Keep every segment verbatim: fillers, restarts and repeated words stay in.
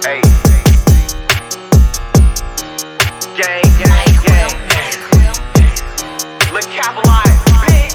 Hey. Gang, gang, gang. Look, capitalize, bitch.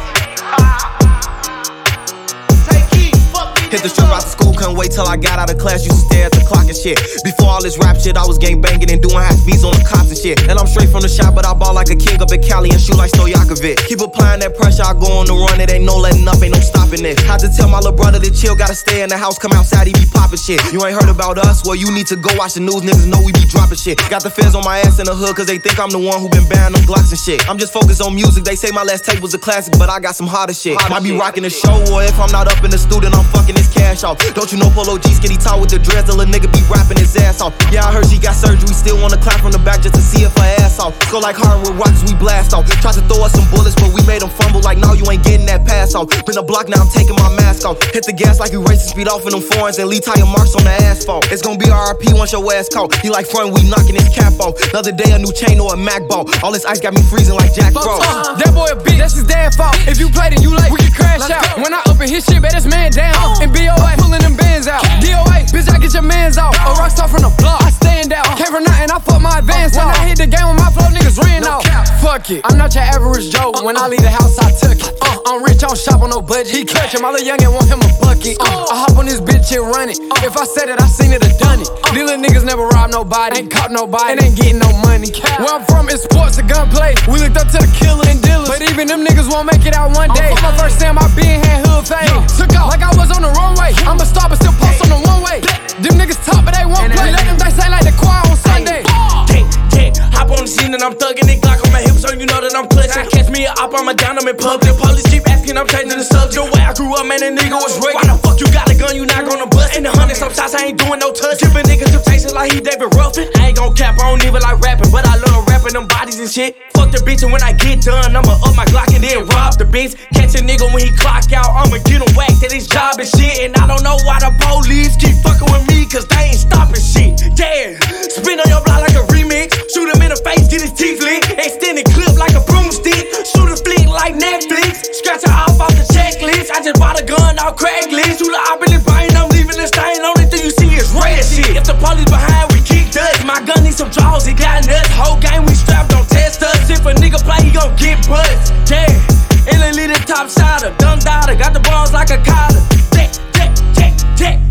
Take heat, fuck me. Hit the strip out the school, couldn't wait till I got out of class. Used to stare at the clock and shit. Before all this rap shit, I was gang banging and doing high speeds on the cops and shit. And I'm straight from the shop, but I ball like a king up in Cali and shoot like Stojakovic. Keep applying that pressure, I go on the run. It ain't no letting up, ain't no stopping it. Had to tell my little brother to chill, gotta stay in the house, come outside, he be popping shit. You ain't heard about us? Well, you need to go watch the news, niggas know we be dropping shit. Got the feds on my ass in the hood, cause they think I'm the one who been buying them Glocks and shit. I'm just focused on music, they say my last tape was a classic, but I got some harder shit. Harder Might be shit. Rocking the show, or if I'm not up in the studio, I'm fucking this cash off. Don't you know Polo G skinny tall with the dreads, a little nigga be rapping his ass off. Yeah, I heard she got surgery, still wanna clap from the back just to see if her ass off. Go like hardwood rocks, we blast off. Tried to throw us some bullets, but we made them fumble like, no, you ain't getting that pass off. Been a block, now I'm taking my mask off. Hit the gas like you racing speed off in them foreigns and leave tire marks on the asphalt. It's gonna be R I P once your ass caught. He like front, we knocking his cap off. Another day, a new chain or a Mac ball. All this ice got me freezing like Jack Frost. Uh, that boy a bitch, that's his damn fault. If you played it, you like, we can crash out. When I open his shit, bet this man down. And B O A, pulling them bands out. D O A, bitch, I get your mans out. A rockstar from the block, I stand out. Came from nothing, I fuck my advance off. When I hit the game with my flow, niggas ran out. Fuck it, I'm not your average Joe. When I leave the house, I took it. Uh, I'm rich, I don't shop on no budget. He clutching, my little youngin' want him a bucket. Uh, I hop on this bitch and run it. If I said it, I seen it or done it. These little niggas never rob nobody, ain't caught nobody, and ain't getting no money. Where I'm from, it's sports and gunplay. We looked up to the killer and dealers, but even them niggas won't make it out one day. My first time I been had hood fame. Took off like I was on the runway. I'm a star, but still post on the one way. Them niggas talk, but they won't play. Let them they say like the choir on Sunday. Yeah, yeah, hop on the scene and I'm thugging it. Glock on my hips, so you know that I'm clutching. Catch me a op, I'ma down them in public. Police keep asking, I'm changing the subject. The way I grew up, man, that nigga was rugged. Why the fuck you got a gun, you not gonna bust? In the hundred some shots, I ain't doing no touch. Giving niggas some tasting like he David Ruffin. I ain't gon' cap, I don't even like rapping, but I love rapping them bodies and shit. Fuck the bitch, and when I get done, I'ma up my Glock and then rob the bitch. Catch a nigga when he clock out, I'ma get him whacked at his job and shit. And I don't know why the police keep fucking with me, cause they ain't stopping shit. Yeah, spin on your block like a remix. Shoot him in the face, get his teeth lit. Extended clip like a broomstick. Shoot a flick like Netflix. Scratch her off off the checklist. I just bought a gun off Craigslist. Shoot the op in his brain, I'm leaving the stain. Only thing you see is red shit. If the police behind, we kick dust. My gun needs some draws, it got nuts. Whole game we strapped, don't test us. If a nigga play, he gon' get buzzed. Yeah, Italy the top shotter. Dumb daughter, got the balls like a collar. Yeah, yeah, yeah, yeah.